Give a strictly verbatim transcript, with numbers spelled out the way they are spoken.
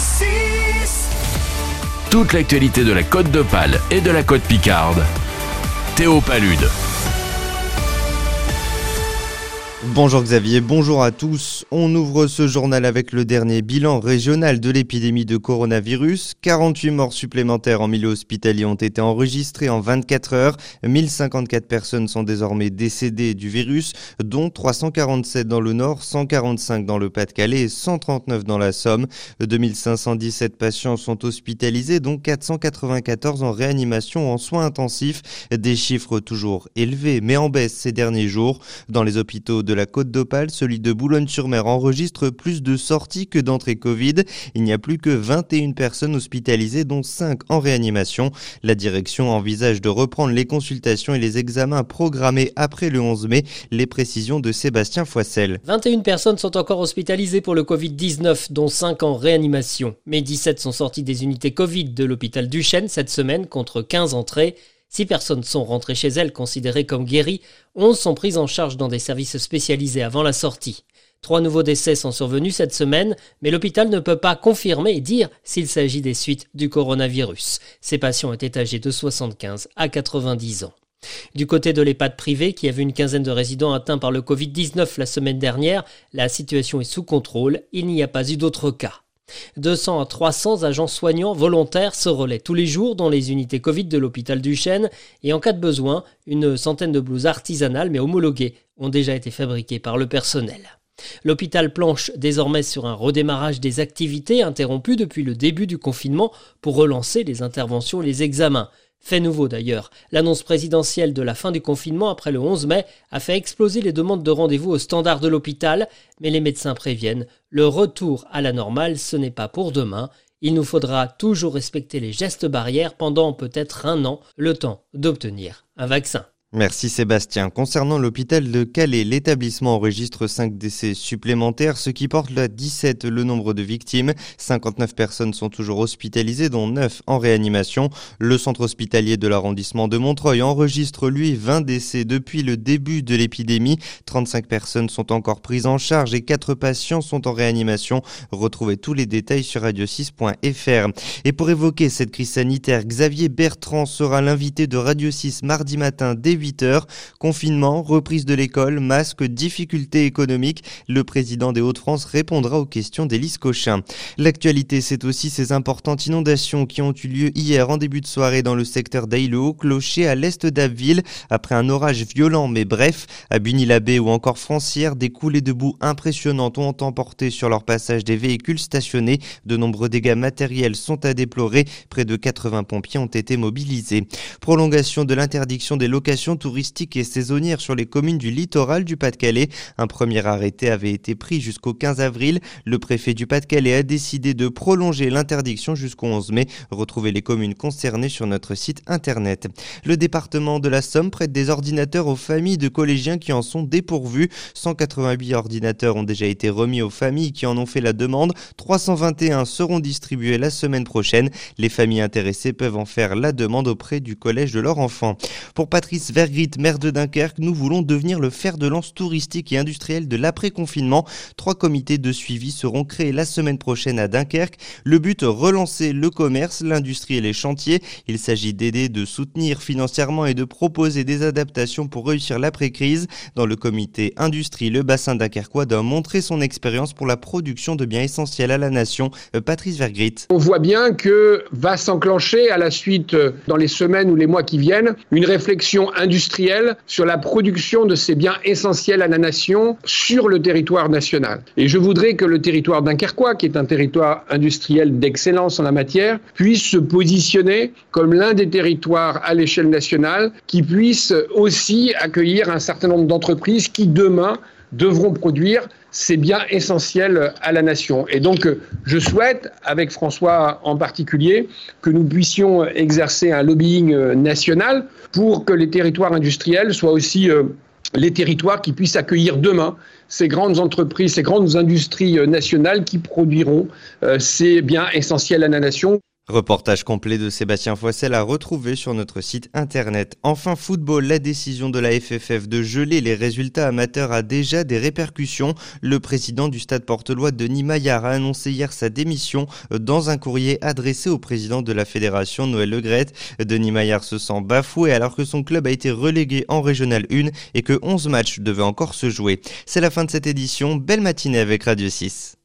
six. Toute l'actualité de la Côte d'Opale et de la Côte Picarde. Théo Palude. Bonjour Xavier, bonjour à tous. On ouvre ce journal avec le dernier bilan régional de l'épidémie de coronavirus. quarante-huit morts supplémentaires en milieu hospitalier ont été enregistrées en vingt-quatre heures. mille cinquante-quatre personnes sont désormais décédées du virus, dont trois cent quarante-sept dans le Nord, cent quarante-cinq dans le Pas-de-Calais et cent trente-neuf dans la Somme. deux mille cinq cent dix-sept patients sont hospitalisés, dont quatre cent quatre-vingt-quatorze en réanimation ou en soins intensifs. Des chiffres toujours élevés, mais en baisse ces derniers jours. Dans les hôpitaux de la Côte d'Opale, celui de Boulogne-sur-Mer enregistre plus de sorties que d'entrées Covid. Il n'y a plus que vingt et une personnes hospitalisées, dont cinq en réanimation. La direction envisage de reprendre les consultations et les examens programmés après le onze mai. Les précisions de Sébastien Foissel. vingt et une personnes sont encore hospitalisées pour le covid dix-neuf, dont cinq en réanimation. Mais dix-sept sont sorties des unités Covid de l'hôpital Duchesne cette semaine, contre quinze entrées. Six personnes sont rentrées chez elles considérées comme guéries, onze sont prises en charge dans des services spécialisés avant la sortie. Trois nouveaux décès sont survenus cette semaine, mais l'hôpital ne peut pas confirmer et dire s'il s'agit des suites du coronavirus. Ces patients étaient âgés de soixante-quinze à quatre-vingt-dix ans. Du côté de l'EHPAD privé, qui a vu une quinzaine de résidents atteints par le covid dix-neuf la semaine dernière, la situation est sous contrôle, il n'y a pas eu d'autres cas. deux cents à trois cents agents soignants volontaires se relaient tous les jours dans les unités Covid de l'hôpital Duchesne et en cas de besoin, une centaine de blouses artisanales mais homologuées ont déjà été fabriquées par le personnel. L'hôpital planche désormais sur un redémarrage des activités interrompues depuis le début du confinement pour relancer les interventions et les examens. Fait nouveau d'ailleurs, l'annonce présidentielle de la fin du confinement après le onze mai a fait exploser les demandes de rendez-vous au standard de l'hôpital, mais les médecins préviennent, le retour à la normale ce n'est pas pour demain. Il nous faudra toujours respecter les gestes barrières pendant peut-être un an, le temps d'obtenir un vaccin. Merci Sébastien. Concernant l'hôpital de Calais, l'établissement enregistre cinq décès supplémentaires, ce qui porte à dix-sept le nombre de victimes. cinquante-neuf personnes sont toujours hospitalisées, dont neuf en réanimation. Le centre hospitalier de l'arrondissement de Montreuil enregistre, lui, vingt décès depuis le début de l'épidémie. trente-cinq personnes sont encore prises en charge et quatre patients sont en réanimation. Retrouvez tous les détails sur radio six point f r. Et pour évoquer cette crise sanitaire, Xavier Bertrand sera l'invité de Radio six mardi matin dès huit heures. Confinement, reprise de l'école, masques, difficultés économiques. Le président des Hauts-de-France répondra aux questions d'Élise Cochin. L'actualité, c'est aussi ces importantes inondations qui ont eu lieu hier en début de soirée dans le secteur d'Aileux-Haut-Clocher à l'est d'Abbeville. Après un orage violent mais bref, à Buny-l'Abbé ou encore Francières, des coulées de boue impressionnantes ont emporté sur leur passage des véhicules stationnés. De nombreux dégâts matériels sont à déplorer. Près de quatre-vingts pompiers ont été mobilisés. Prolongation de l'interdiction des locations touristiques et saisonnières sur les communes du littoral du Pas-de-Calais. Un premier arrêté avait été pris jusqu'au quinze avril. Le préfet du Pas-de-Calais a décidé de prolonger l'interdiction jusqu'au onze mai. Retrouvez les communes concernées sur notre site internet. Le département de la Somme prête des ordinateurs aux familles de collégiens qui en sont dépourvus. cent quatre-vingt-huit ordinateurs ont déjà été remis aux familles qui en ont fait la demande. trois cent vingt et un seront distribués la semaine prochaine. Les familles intéressées peuvent en faire la demande auprès du collège de leur enfant. Pour Patrice Vergrit, maire de Dunkerque, nous voulons devenir le fer de lance touristique et industriel de l'après-confinement. Trois comités de suivi seront créés la semaine prochaine à Dunkerque. Le but, relancer le commerce, l'industrie et les chantiers. Il s'agit d'aider, de soutenir financièrement et de proposer des adaptations pour réussir l'après-crise. Dans le comité industrie, le bassin dunkerquois doit montrer son expérience pour la production de biens essentiels à la nation. Patrice Vergrit. On voit bien que va s'enclencher à la suite, dans les semaines ou les mois qui viennent, une réflexion industrielle sur la production de ces biens essentiels à la nation sur le territoire national. Et je voudrais que le territoire dunkerquois, qui est un territoire industriel d'excellence en la matière, puisse se positionner comme l'un des territoires à l'échelle nationale qui puisse aussi accueillir un certain nombre d'entreprises qui demain devront produire ces biens essentiels à la nation. Et donc, je souhaite, avec François en particulier, que nous puissions exercer un lobbying national pour que les territoires industriels soient aussi euh, les territoires qui puissent accueillir demain ces grandes entreprises, ces grandes industries nationales qui produiront euh, ces biens essentiels à la nation. Reportage complet de Sébastien Foissel à retrouver sur notre site internet. Enfin, football, la décision de la F F F de geler les résultats amateurs a déjà des répercussions. Le président du Stade portelois, Denis Maillard, a annoncé hier sa démission dans un courrier adressé au président de la fédération, Noël Le Graët. Denis Maillard se sent bafoué alors que son club a été relégué en Régional un et que onze matchs devaient encore se jouer. C'est la fin de cette édition. Belle matinée avec Radio six.